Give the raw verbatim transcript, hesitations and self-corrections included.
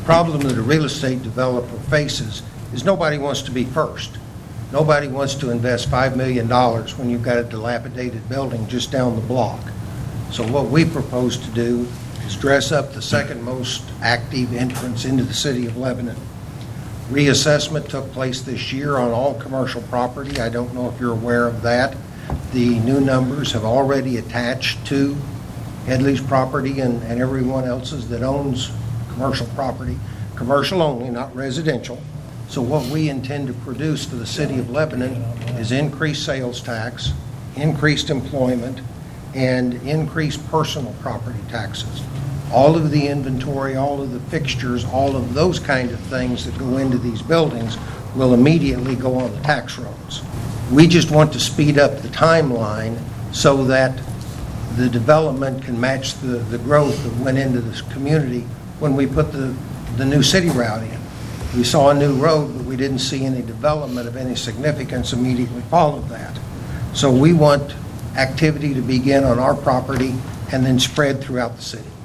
problem that a real estate developer faces is nobody wants to be first. Nobody wants to invest five million dollars when you've got a dilapidated building just down the block. So what we propose to do is dress up the second most active entrance into the city of Lebanon. Reassessment took place this year on all commercial property. I don't know if you're aware of that. The new numbers have already attached to Headley's property and, and everyone else's that owns commercial property. Commercial only, not residential. So what we intend to produce for the city of Lebanon is increased sales tax, increased employment, and increased personal property taxes. All of the inventory, all of the fixtures, all of those kind of things that go into these buildings will immediately go on the tax rolls. We just want to speed up the timeline so that the development can match the, the growth that went into this community when we put the, the new city route in. We saw a new road, but we didn't see any development of any significance immediately followed that. So we want activity to begin on our property and then spread throughout the city.